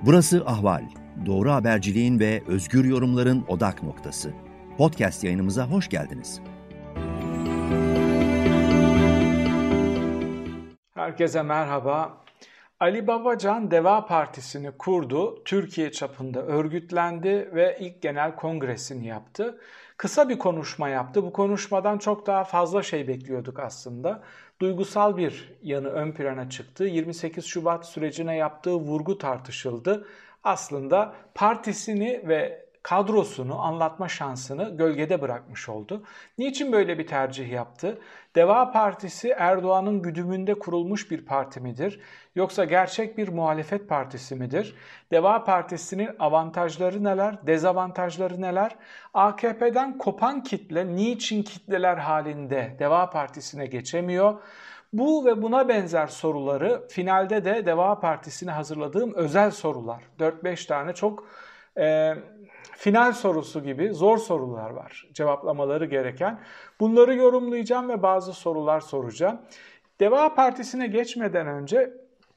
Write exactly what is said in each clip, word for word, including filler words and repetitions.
Burası Ahval. Doğru haberciliğin ve özgür yorumların odak noktası. Podcast yayınımıza hoş geldiniz. Herkese merhaba. Ali Babacan Deva Partisi'ni kurdu, Türkiye çapında örgütlendi ve ilk genel kongresini yaptı. Kısa bir konuşma yaptı. Bu konuşmadan çok daha fazla şey bekliyorduk aslında. Duygusal bir yanı ön plana çıktı. yirmi sekiz Şubat sürecine yaptığı vurgu tartışıldı. Aslında partisini ve kadrosunu anlatma şansını gölgede bırakmış oldu. Niçin böyle bir tercih yaptı? Deva Partisi Erdoğan'ın güdümünde kurulmuş bir parti midir? Yoksa gerçek bir muhalefet partisi midir? Deva Partisi'nin avantajları neler, dezavantajları neler? A K P'den kopan kitle niçin kitleler halinde Deva Partisi'ne geçemiyor? Bu ve buna benzer soruları finalde de Deva Partisi'ne hazırladığım özel sorular. dört beş tane çok e, final sorusu gibi zor sorular var cevaplamaları gereken. Bunları yorumlayacağım ve bazı sorular soracağım. Deva Partisi'ne geçmeden önce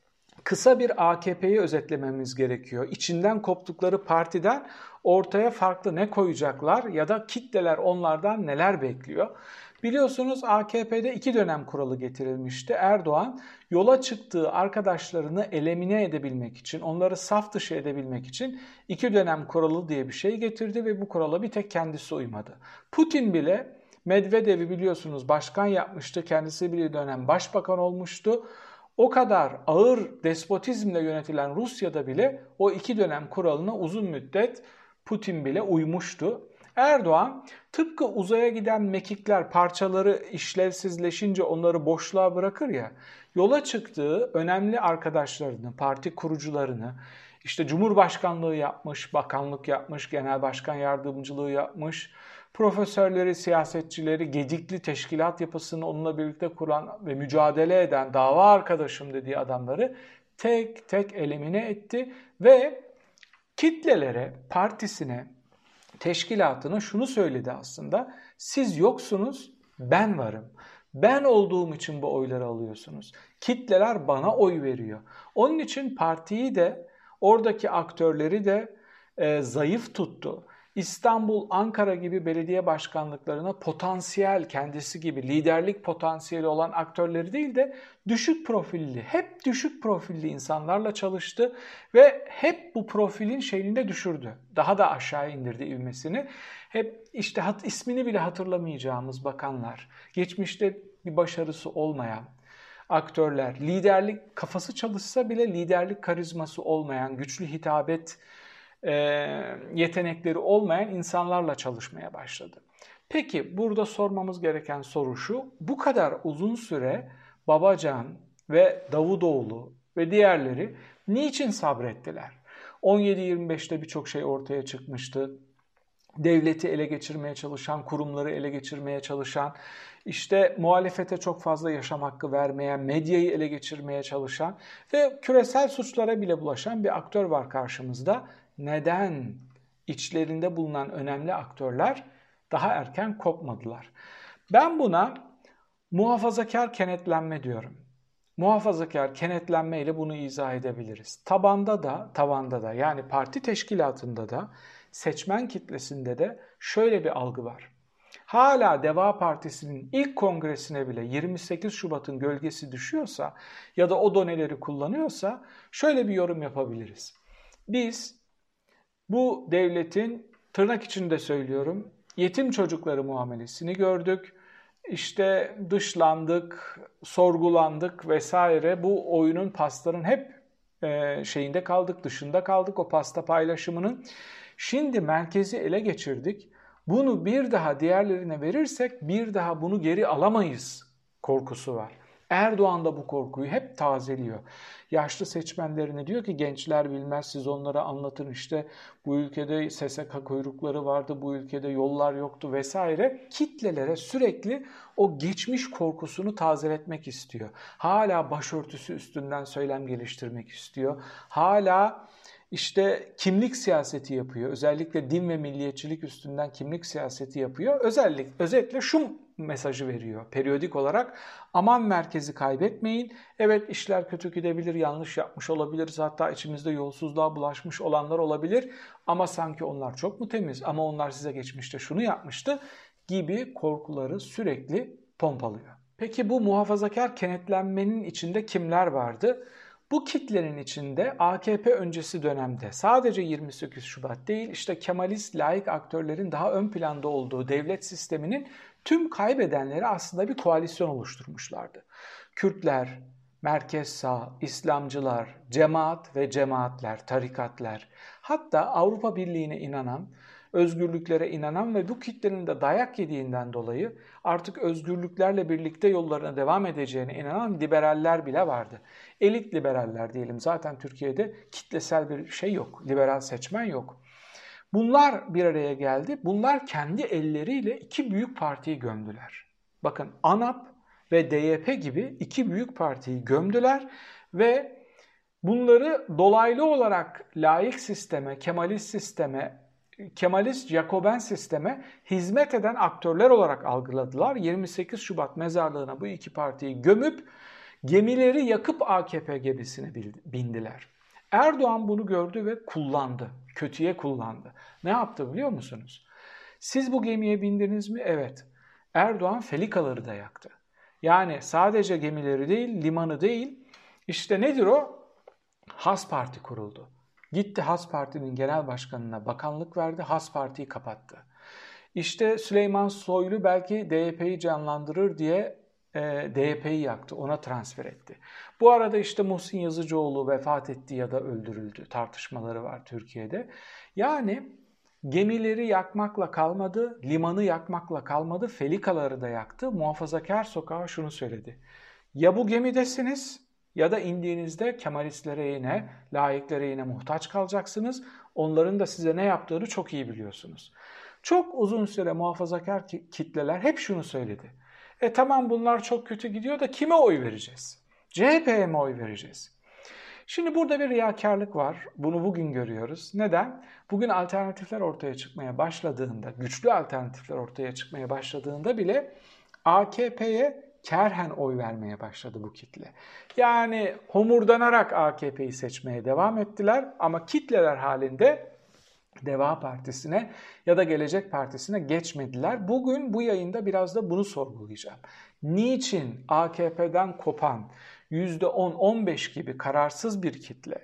kısa bir A K P'yi özetlememiz gerekiyor. İçinden koptukları partiden ortaya farklı ne koyacaklar ya da kitleler onlardan neler bekliyor? Biliyorsunuz A K P'de iki dönem kuralı getirilmişti. Erdoğan yola çıktığı arkadaşlarını elimine edebilmek için, onları saf dışı edebilmek için iki dönem kuralı diye bir şey getirdi ve bu kurala bir tek kendisi uymadı. Putin bile Medvedev'i biliyorsunuz başkan yapmıştı, kendisi bir dönem başbakan olmuştu. O kadar ağır despotizmle yönetilen Rusya'da bile o iki dönem kuralına uzun müddet Putin bile uymuştu. Erdoğan tıpkı uzaya giden mekikler parçaları işlevsizleşince onları boşluğa bırakır ya, yola çıktığı önemli arkadaşlarını, parti kurucularını, işte Cumhurbaşkanlığı yapmış, bakanlık yapmış, genel başkan yardımcılığı yapmış, profesörleri, siyasetçileri, gedikli teşkilat yapısını onunla birlikte kuran ve mücadele eden dava arkadaşım dediği adamları tek tek elimine etti ve kitlelere, partisine, teşkilatına şunu söyledi aslında: siz yoksunuz, ben varım. Ben olduğum için bu oyları alıyorsunuz. Kitleler bana oy veriyor. Onun için partiyi de, oradaki aktörleri de e, zayıf tuttu. İstanbul, Ankara gibi belediye başkanlıklarına potansiyel, kendisi gibi liderlik potansiyeli olan aktörleri değil de düşük profilli, hep düşük profilli insanlarla çalıştı ve hep bu profilin şeyini de düşürdü. Daha da aşağı indirdi ivmesini. Hep işte hat, ismini bile hatırlamayacağımız bakanlar, geçmişte bir başarısı olmayan aktörler, liderlik kafası çalışsa bile liderlik karizması olmayan, güçlü hitabet E, yetenekleri olmayan insanlarla çalışmaya başladı. Peki burada sormamız gereken soru şu: bu kadar uzun süre Babacan ve Davutoğlu ve diğerleri niçin sabrettiler? on yedi yirmi beşte birçok şey ortaya çıkmıştı. Devleti ele geçirmeye çalışan, kurumları ele geçirmeye çalışan, işte muhalefete çok fazla yaşam hakkı vermeyen, medyayı ele geçirmeye çalışan ve küresel suçlara bile bulaşan bir aktör var karşımızda. Neden içlerinde bulunan önemli aktörler daha erken kopmadılar? Ben buna muhafazakar kenetlenme diyorum. Muhafazakar kenetlenme ile bunu izah edebiliriz. Tabanda da, tavanda da, yani parti teşkilatında da, seçmen kitlesinde de şöyle bir algı var. Hala Deva Partisi'nin ilk kongresine bile yirmi sekiz Şubat'ın gölgesi düşüyorsa ya da o doneleri kullanıyorsa şöyle bir yorum yapabiliriz. Biz bu devletin, tırnak içinde söylüyorum, yetim çocukları muamelesini gördük. İşte dışlandık, sorgulandık vesaire. Bu oyunun, pastanın hep e, şeyinde kaldık, dışında kaldık o pasta paylaşımının. Şimdi merkezi ele geçirdik. Bunu bir daha diğerlerine verirsek bir daha bunu geri alamayız korkusu var. Erdoğan da bu korkuyu hep tazeliyor. Yaşlı seçmenlerine diyor ki gençler bilmez, siz onlara anlatın, işte bu ülkede S S K kuyrukları vardı, bu ülkede yollar yoktu vesaire. Kitlelere sürekli o geçmiş korkusunu tazeletmek istiyor. Hala başörtüsü üstünden söylem geliştirmek istiyor. Hala işte kimlik siyaseti yapıyor. Özellikle din ve milliyetçilik üstünden kimlik siyaseti yapıyor. Özellikle özetle şu mesajı veriyor periyodik olarak. Aman merkezi kaybetmeyin. Evet, işler kötü gidebilir, yanlış yapmış olabiliriz. Hatta içimizde yolsuzluğa bulaşmış olanlar olabilir. Ama sanki onlar çok mu temiz? Ama onlar size geçmişte şunu yapmıştı gibi korkuları sürekli pompalıyor. Peki bu muhafazakar kenetlenmenin içinde kimler vardı? Bu kitlenin içinde A K P öncesi dönemde sadece yirmi sekiz Şubat değil, işte Kemalist laik aktörlerin daha ön planda olduğu devlet sisteminin tüm kaybedenleri aslında bir koalisyon oluşturmuşlardı. Kürtler, merkez sağ, İslamcılar, cemaat ve cemaatler, tarikatlar, hatta Avrupa Birliği'ne inanan, özgürlüklere inanan ve bu kitlenin de dayak yediğinden dolayı artık özgürlüklerle birlikte yollarına devam edeceğine inanan liberaller bile vardı. Elit liberaller diyelim. Zaten Türkiye'de kitlesel bir şey yok. Liberal seçmen yok. Bunlar bir araya geldi. Bunlar kendi elleriyle iki büyük partiyi gömdüler. Bakın, ANAP ve D Y P gibi iki büyük partiyi gömdüler ve bunları dolaylı olarak laik sisteme, Kemalist sisteme, Kemalist Jacoben sisteme hizmet eden aktörler olarak algıladılar. yirmi sekiz Şubat mezarlığına bu iki partiyi gömüp gemileri yakıp A K P gemisine bindiler. Erdoğan bunu gördü ve kullandı. Kötüye kullandı. Ne yaptı biliyor musunuz? Siz bu gemiye bindiniz mi? Evet. Erdoğan felikaları da yaktı. Yani sadece gemileri değil, limanı değil. İşte nedir o? Has Parti kuruldu. Gitti Has Parti'nin genel başkanına bakanlık verdi, Has Parti'yi kapattı. İşte Süleyman Soylu belki D Y P'yi canlandırır diye e, D Y P'yi yaktı, ona transfer etti. Bu arada işte Muhsin Yazıcıoğlu vefat etti ya da öldürüldü tartışmaları var Türkiye'de. Yani gemileri yakmakla kalmadı, limanı yakmakla kalmadı, felikaları da yaktı. Muhafazakar Sokağı şunu söyledi: ya bu gemidesiniz ya da indiğinizde Kemalistlere yine, laiklere yine muhtaç kalacaksınız. Onların da size ne yaptığını çok iyi biliyorsunuz. Çok uzun süre muhafazakar kitleler hep şunu söyledi: E tamam, bunlar çok kötü gidiyor da kime oy vereceğiz? C H P'ye mi oy vereceğiz? Şimdi burada bir riyakarlık var. Bunu bugün görüyoruz. Neden? Bugün alternatifler ortaya çıkmaya başladığında, güçlü alternatifler ortaya çıkmaya başladığında bile A K P'ye kerhen oy vermeye başladı bu kitle. Yani homurdanarak A K P'yi seçmeye devam ettiler ama kitleler halinde Deva Partisi'ne ya da Gelecek Partisi'ne geçmediler. Bugün bu yayında biraz da bunu sorgulayacağım. Niçin A K P'den kopan yüzde on on beş gibi kararsız bir kitle,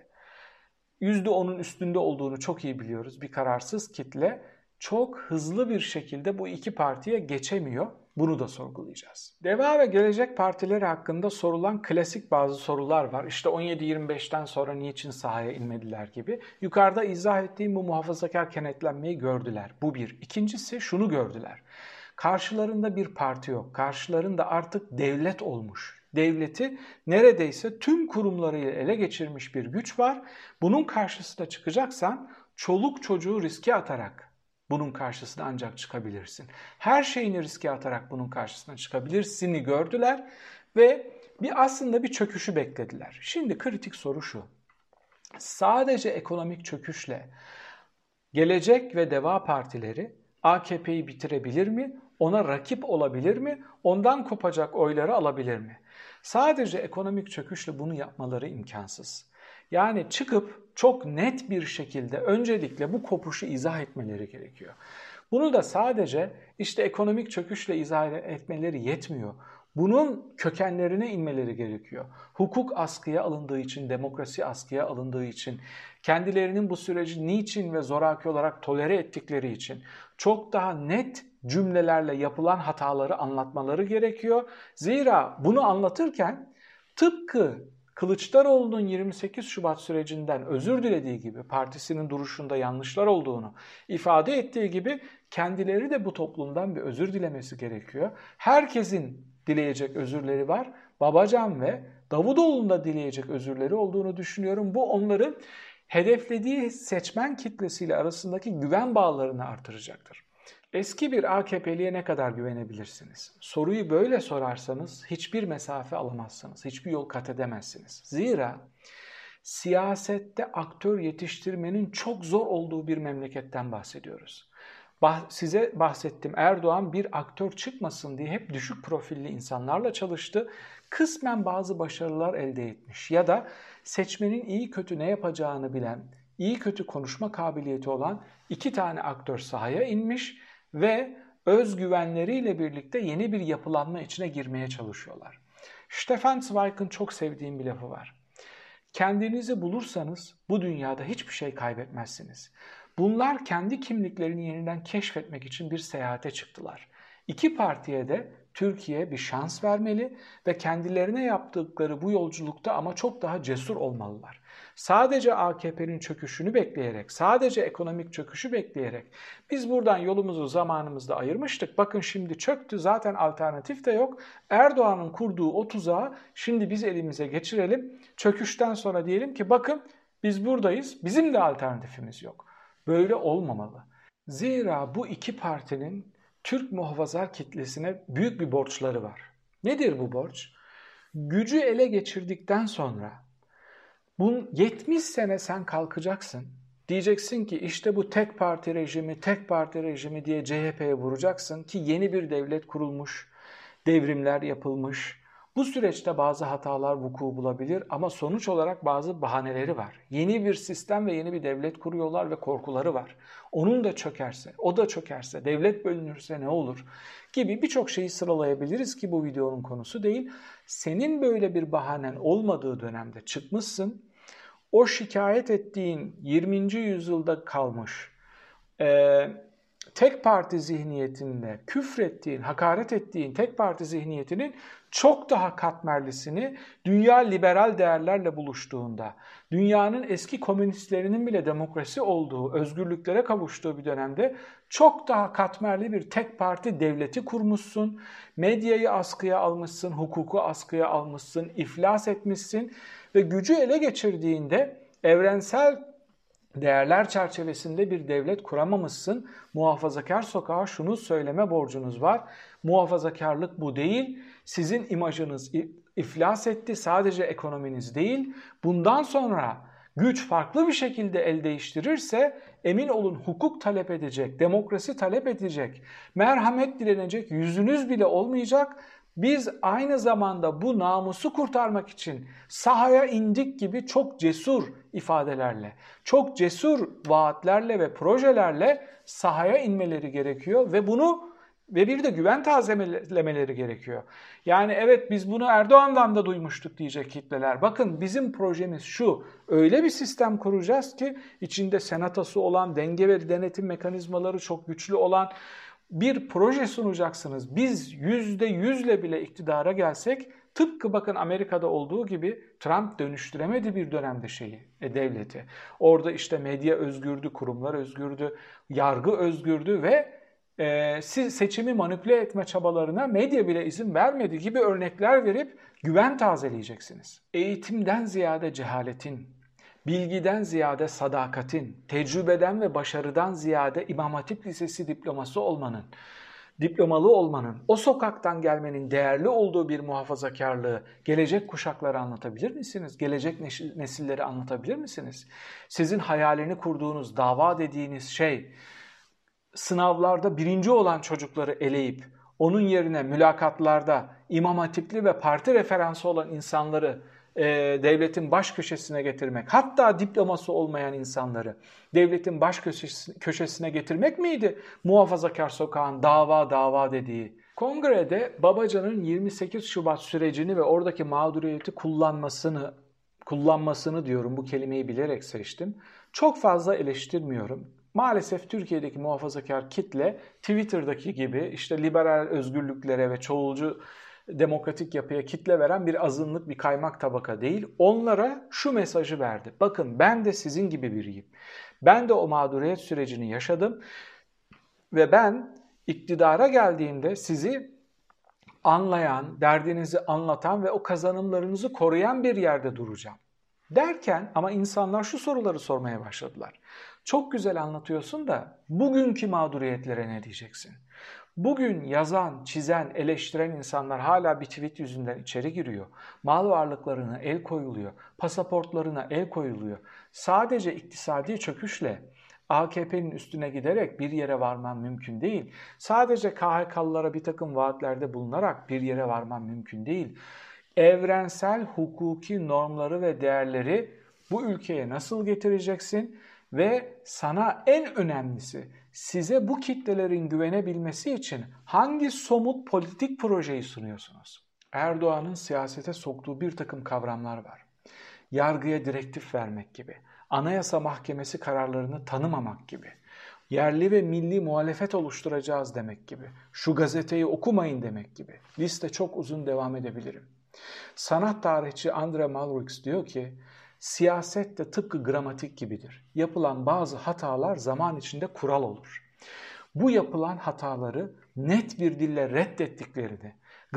yüzde onun üstünde olduğunu çok iyi biliyoruz, bir kararsız kitle çok hızlı bir şekilde bu iki partiye geçemiyor? Bunu da sorgulayacağız. Deva ve Gelecek Partileri hakkında sorulan klasik bazı sorular var. İşte on yedi yirmi beşten sonra niçin sahaya inmediler gibi. Yukarıda izah ettiğim bu muhafazakar kenetlenmeyi gördüler. Bu bir. İkincisi şunu gördüler: karşılarında bir parti yok. Karşılarında artık devlet olmuş. Devleti neredeyse tüm kurumlarıyla ele geçirmiş bir güç var. Bunun karşısına çıkacaksan çoluk çocuğu riske atarak bunun karşısına ancak çıkabilirsin. Her şeyini riske atarak bunun karşısına çıkabilirsini gördüler ve bir aslında bir çöküşü beklediler. Şimdi kritik soru şu: sadece ekonomik çöküşle Gelecek ve Deva partileri A K P'yi bitirebilir mi? Ona rakip olabilir mi? Ondan kopacak oyları alabilir mi? Sadece ekonomik çöküşle bunu yapmaları imkansız. Yani çıkıp çok net bir şekilde öncelikle bu kopuşu izah etmeleri gerekiyor. Bunu da sadece işte ekonomik çöküşle izah etmeleri yetmiyor. Bunun kökenlerine inmeleri gerekiyor. Hukuk askıya alındığı için, demokrasi askıya alındığı için, kendilerinin bu süreci niçin ve zoraki olarak tolere ettikleri için çok daha net cümlelerle yapılan hataları anlatmaları gerekiyor. Zira bunu anlatırken tıpkı Kılıçdaroğlu'nun yirmi sekiz Şubat sürecinden özür dilediği gibi, partisinin duruşunda yanlışlar olduğunu ifade ettiği gibi kendileri de bu toplumdan bir özür dilemesi gerekiyor. Herkesin dileyecek özürleri var. Babacan ve Davutoğlu'nun da dileyecek özürleri olduğunu düşünüyorum. Bu onların hedeflediği seçmen kitlesiyle arasındaki güven bağlarını artıracaktır. Eski bir A K P'liye ne kadar güvenebilirsiniz? Soruyu böyle sorarsanız hiçbir mesafe alamazsınız, hiçbir yol kat edemezsiniz. Zira siyasette aktör yetiştirmenin çok zor olduğu bir memleketten bahsediyoruz. Bah, size bahsettim, Erdoğan bir aktör çıkmasın diye hep düşük profilli insanlarla çalıştı. Kısmen bazı başarılar elde etmiş ya da seçmenin iyi kötü ne yapacağını bilen, iyi kötü konuşma kabiliyeti olan iki tane aktör sahaya inmiş ve özgüvenleriyle birlikte yeni bir yapılanma içine girmeye çalışıyorlar. Stefan Zweig'ın çok sevdiğim bir lafı var. Kendinizi bulursanız bu dünyada hiçbir şey kaybetmezsiniz. Bunlar kendi kimliklerini yeniden keşfetmek için bir seyahate çıktılar. İki partiye de Türkiye bir şans vermeli ve kendilerine yaptıkları bu yolculukta ama çok daha cesur olmalılar. Sadece A K P'nin çöküşünü bekleyerek, sadece ekonomik çöküşü bekleyerek biz buradan yolumuzu zamanımızda ayırmıştık. Bakın şimdi çöktü, zaten alternatif de yok. Erdoğan'ın kurduğu o tuzağı şimdi biz elimize geçirelim. Çöküşten sonra diyelim ki bakın biz buradayız, bizim de alternatifimiz yok. Böyle olmamalı. Zira bu iki partinin Türk muhafazakar kitlesine büyük bir borçları var. Nedir bu borç? Gücü ele geçirdikten sonra bunun yetmiş sene sen kalkacaksın. Diyeceksin ki işte bu tek parti rejimi, tek parti rejimi diye C H P'ye vuracaksın ki yeni bir devlet kurulmuş, devrimler yapılmış. Bu süreçte bazı hatalar vuku bulabilir ama sonuç olarak bazı bahaneleri var. Yeni bir sistem ve yeni bir devlet kuruyorlar ve korkuları var. Onun da çökerse, o da çökerse, devlet bölünürse ne olur gibi birçok şeyi sıralayabiliriz ki bu videonun konusu değil. Senin böyle bir bahanen olmadığı dönemde çıkmışsın. O şikayet ettiğin yirminci yüzyılda kalmış e, tek parti zihniyetinde küfrettiğin, hakaret ettiğin tek parti zihniyetinin çok daha katmerlisini dünya liberal değerlerle buluştuğunda, dünyanın eski komünistlerinin bile demokrasi olduğu, özgürlüklere kavuştuğu bir dönemde çok daha katmerli bir tek parti devleti kurmuşsun, medyayı askıya almışsın, hukuku askıya almışsın, iflas etmişsin ve gücü ele geçirdiğinde evrensel değerler çerçevesinde bir devlet kuramamışsın. Muhafazakar sokağa şunu söyleme borcunuz var. Muhafazakarlık bu değil. Sizin imajınız iflas etti. Sadece ekonominiz değil. Bundan sonra güç farklı bir şekilde el değiştirirse emin olun hukuk talep edecek, demokrasi talep edecek, merhamet dilenecek yüzünüz bile olmayacak. Biz aynı zamanda bu namusu kurtarmak için sahaya indik gibi çok cesur ifadelerle, çok cesur vaatlerle ve projelerle sahaya inmeleri gerekiyor ve bunu ve bir de güven tazelemeleri gerekiyor. Yani evet biz bunu Erdoğan'dan da duymuştuk diyecek kitleler. Bakın bizim projemiz şu, öyle bir sistem kuracağız ki içinde senatosu olan, denge ve denetim mekanizmaları çok güçlü olan bir proje sunacaksınız. Biz yüzde yüzle bile iktidara gelsek tıpkı bakın Amerika'da olduğu gibi Trump dönüştüremedi bir dönemde şeyi, e, devleti. Orada işte medya özgürdü, kurumlar özgürdü, yargı özgürdü ve e, siz seçimi manipüle etme çabalarına medya bile izin vermedi gibi örnekler verip güven tazeleyeceksiniz. Eğitimden ziyade cehaletin, bilgiden ziyade sadakatin, tecrübeden ve başarıdan ziyade İmam Hatip Lisesi diploması olmanın, diplomalı olmanın, o sokaktan gelmenin değerli olduğu bir muhafazakarlığı gelecek kuşaklara anlatabilir misiniz? Gelecek nesilleri anlatabilir misiniz? Sizin hayalini kurduğunuz, dava dediğiniz şey, sınavlarda birinci olan çocukları eleyip, onun yerine mülakatlarda İmam Hatipli ve parti referansı olan insanları e, devletin baş köşesine getirmek, hatta diploması olmayan insanları devletin baş köşesine getirmek miydi Muhafazakar Sokağın dava dava dediği? Kongrede Babacan'ın yirmi sekiz Şubat sürecini ve oradaki mağduriyeti kullanmasını, kullanmasını diyorum, bu kelimeyi bilerek seçtim. Çok fazla eleştirmiyorum. Maalesef Türkiye'deki muhafazakar kitle Twitter'daki gibi işte liberal özgürlüklere ve çoğulcu demokratik yapıya kitle veren bir azınlık, bir kaymak tabaka değil. Onlara şu mesajı verdi. Bakın ben de sizin gibi biriyim. Ben de o mağduriyet sürecini yaşadım ve ben iktidara geldiğimde sizi anlayan, derdinizi anlatan ve o kazanımlarınızı koruyan bir yerde duracağım. Derken ama insanlar şu soruları sormaya başladılar. Çok güzel anlatıyorsun da bugünkü mağduriyetlere ne diyeceksin? Bugün yazan, çizen, eleştiren insanlar hala bir tweet yüzünden içeri giriyor. Mal varlıklarına el koyuluyor, pasaportlarına el koyuluyor. Sadece iktisadi çöküşle, A K P'nin üstüne giderek bir yere varman mümkün değil. Sadece K H K'lılara bir takım vaatlerde bulunarak bir yere varman mümkün değil. Evrensel hukuki normları ve değerleri bu ülkeye nasıl getireceksin ve sana en önemlisi size bu kitlelerin güvenebilmesi için hangi somut politik projeyi sunuyorsunuz? Erdoğan'ın siyasete soktuğu bir takım kavramlar var. Yargıya direktif vermek gibi, Anayasa Mahkemesi kararlarını tanımamak gibi, yerli ve milli muhalefet oluşturacağız demek gibi, şu gazeteyi okumayın demek gibi. Liste çok uzun, devam edebilirim. Sanat tarihçi Andre Malraux diyor ki, siyaset de tıpkı gramatik gibidir. Yapılan bazı hatalar zaman içinde kural olur. Bu yapılan hataları net bir dille reddettiklerini,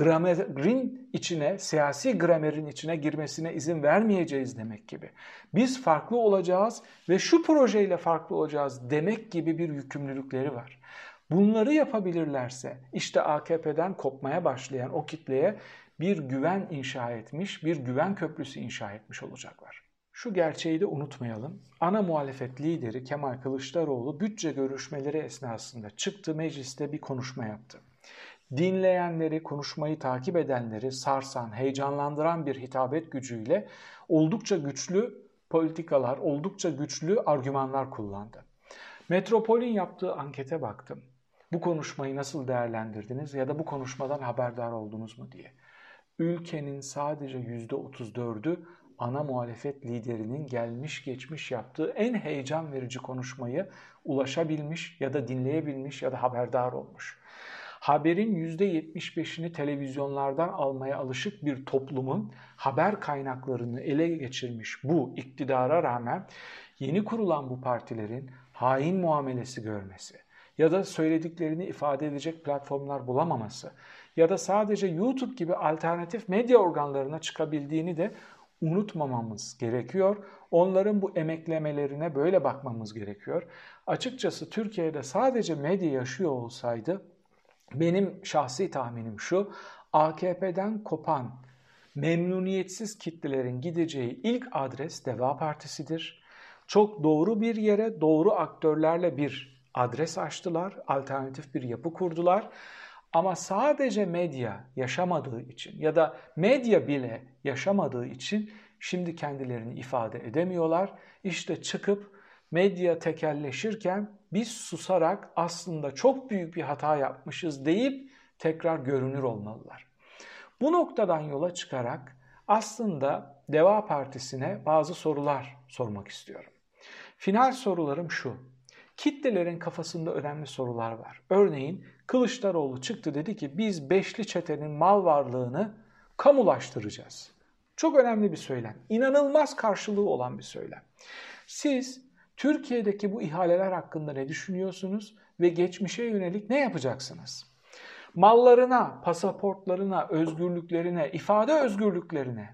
gramerin içine, siyasi gramerin içine girmesine izin vermeyeceğiz demek gibi. Biz farklı olacağız ve şu projeyle farklı olacağız demek gibi bir yükümlülükleri var. Bunları yapabilirlerse işte A K P'den kopmaya başlayan o kitleye bir güven inşa etmiş, bir güven köprüsü inşa etmiş olacaklar. Şu gerçeği de unutmayalım. Ana muhalefet lideri Kemal Kılıçdaroğlu bütçe görüşmeleri esnasında çıktı, mecliste bir konuşma yaptı. Dinleyenleri, konuşmayı takip edenleri sarsan, heyecanlandıran bir hitabet gücüyle oldukça güçlü politikalar, oldukça güçlü argümanlar kullandı. Metropol'ün yaptığı ankete baktım. Bu konuşmayı nasıl değerlendirdiniz ya da bu konuşmadan haberdar oldunuz mu diye. Ülkenin sadece yüzde otuz dördü ana muhalefet liderinin gelmiş geçmiş yaptığı en heyecan verici konuşmayı ulaşabilmiş ya da dinleyebilmiş ya da haberdar olmuş. Haberin yüzde yetmiş beşini televizyonlardan almaya alışık bir toplumun haber kaynaklarını ele geçirmiş bu iktidara rağmen yeni kurulan bu partilerin hain muamelesi görmesi ya da söylediklerini ifade edecek platformlar bulamaması ya da sadece YouTube gibi alternatif medya organlarına çıkabildiğini de unutmamamız gerekiyor. Onların bu emeklemelerine böyle bakmamız gerekiyor. Açıkçası Türkiye'de sadece medya yaşıyor olsaydı benim şahsi tahminim şu, A K P'den kopan memnuniyetsiz kitlelerin gideceği ilk adres Deva Partisi'dir. Çok doğru bir yere, doğru aktörlerle bir adres açtılar, alternatif bir yapı kurdular. Ama sadece medya yaşamadığı için ya da medya bile yaşamadığı için şimdi kendilerini ifade edemiyorlar. İşte çıkıp medya tekelleşirken biz susarak aslında çok büyük bir hata yapmışız deyip tekrar görünür olmalılar. Bu noktadan yola çıkarak aslında Deva Partisi'ne bazı sorular sormak istiyorum. Final sorularım şu. Kitlelerin kafasında önemli sorular var. Örneğin Kılıçdaroğlu çıktı, dedi ki biz beşli çetenin mal varlığını kamulaştıracağız. Çok önemli bir söylem. İnanılmaz karşılığı olan bir söylem. Siz Türkiye'deki bu ihaleler hakkında ne düşünüyorsunuz ve geçmişe yönelik ne yapacaksınız? Mallarına, pasaportlarına, özgürlüklerine, ifade özgürlüklerine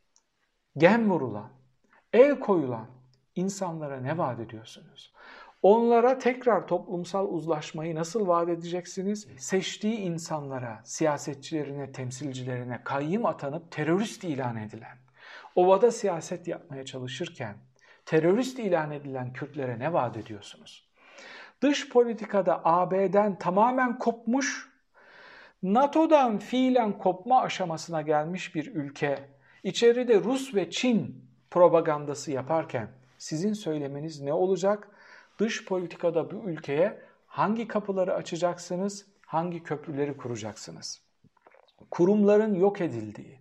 gem vurulan, el koyulan insanlara ne vaat ediyorsunuz? Onlara tekrar toplumsal uzlaşmayı nasıl vaat edeceksiniz? Seçtiği insanlara, siyasetçilerine, temsilcilerine kayyım atanıp terörist ilan edilen, ovada siyaset yapmaya çalışırken terörist ilan edilen Kürtlere ne vaat ediyorsunuz? Dış politikada A B'den tamamen kopmuş, NATO'dan fiilen kopma aşamasına gelmiş bir ülke, içeride Rus ve Çin propagandası yaparken sizin söylemeniz ne olacak? Dış politikada bu ülkeye hangi kapıları açacaksınız, hangi köprüleri kuracaksınız? Kurumların yok edildiği,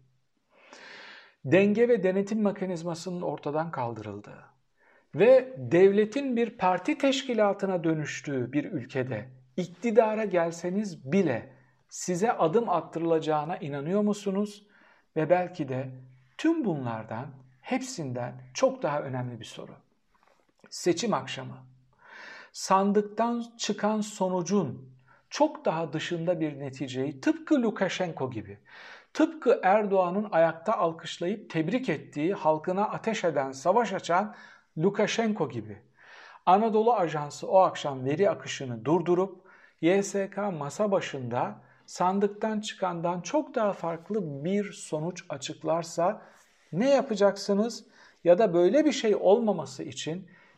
denge ve denetim mekanizmasının ortadan kaldırıldığı ve devletin bir parti teşkilatına dönüştüğü bir ülkede iktidara gelseniz bile size adım attırılacağına inanıyor musunuz? Ve belki de tüm bunlardan, hepsinden çok daha önemli bir soru. Seçim akşamı sandıktan çıkan sonucun çok daha dışında bir neticeyi, tıpkı Lukashenko gibi, tıpkı Erdoğan'ın ayakta alkışlayıp tebrik ettiği, halkına ateş eden, savaş açan Lukashenko gibi, Anadolu Ajansı o akşam veri akışını durdurup Y S K masa başında sandıktan çıkandan çok daha farklı bir sonuç açıklarsa ne yapacaksınız? Ya da böyle bir şey olmaması için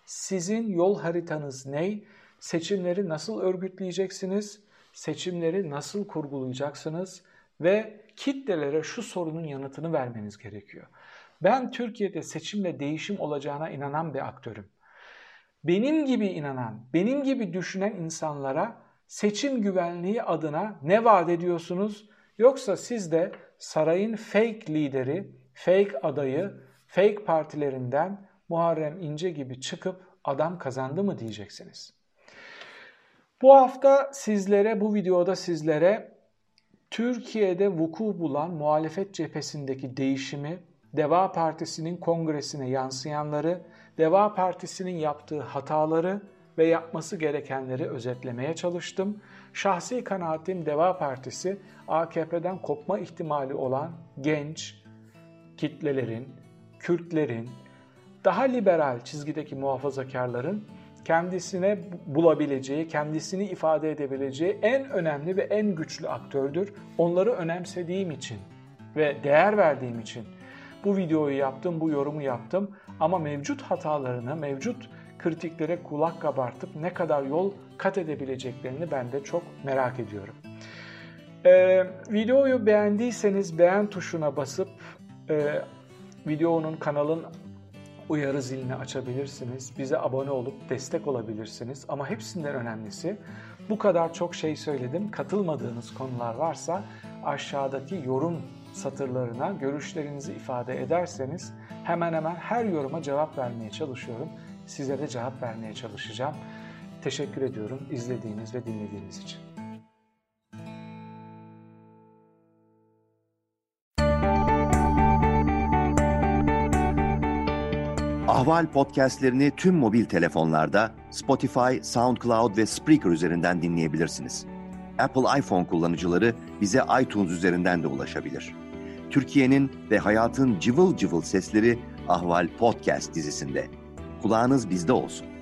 Sizin yol haritanız ne? Seçimleri nasıl örgütleyeceksiniz? Seçimleri nasıl kurgulayacaksınız? Ve kitlelere şu sorunun yanıtını vermeniz gerekiyor. Ben Türkiye'de seçimle değişim olacağına inanan bir aktörüm. Benim gibi inanan, benim gibi düşünen insanlara seçim güvenliği adına ne vaat ediyorsunuz? Yoksa siz de sarayın fake lideri, fake adayı, fake partilerinden Muharrem İnce gibi çıkıp adam kazandı mı diyeceksiniz. Bu hafta sizlere, bu videoda sizlere Türkiye'de vuku bulan muhalefet cephesindeki değişimi, Deva Partisi'nin kongresine yansıyanları, Deva Partisi'nin yaptığı hataları ve yapması gerekenleri özetlemeye çalıştım. Şahsi kanaatim Deva Partisi, A K P'den kopma ihtimali olan genç kitlelerin, Kürtlerin, daha liberal çizgideki muhafazakarların kendisine bulabileceği, kendisini ifade edebileceği en önemli ve en güçlü aktördür. Onları önemsediğim için ve değer verdiğim için bu videoyu yaptım, bu yorumu yaptım. Ama mevcut hatalarını, mevcut kritiklere kulak kabartıp ne kadar yol kat edebileceklerini ben de çok merak ediyorum. Ee, videoyu beğendiyseniz beğen tuşuna basıp e, videonun, kanalın uyarı zilini açabilirsiniz. Bize abone olup destek olabilirsiniz. Ama hepsinden önemlisi, bu kadar çok şey söyledim. Katılmadığınız konular varsa aşağıdaki yorum satırlarına görüşlerinizi ifade ederseniz hemen hemen her yoruma cevap vermeye çalışıyorum. Size de cevap vermeye çalışacağım. Teşekkür ediyorum izlediğiniz ve dinlediğiniz için. Ahval podcastlerini tüm mobil telefonlarda Spotify, SoundCloud ve Spreaker üzerinden dinleyebilirsiniz. Apple iPhone kullanıcıları bize iTunes üzerinden de ulaşabilir. Türkiye'nin ve hayatın cıvıl cıvıl sesleri Ahval Podcast dizisinde. Kulağınız bizde olsun.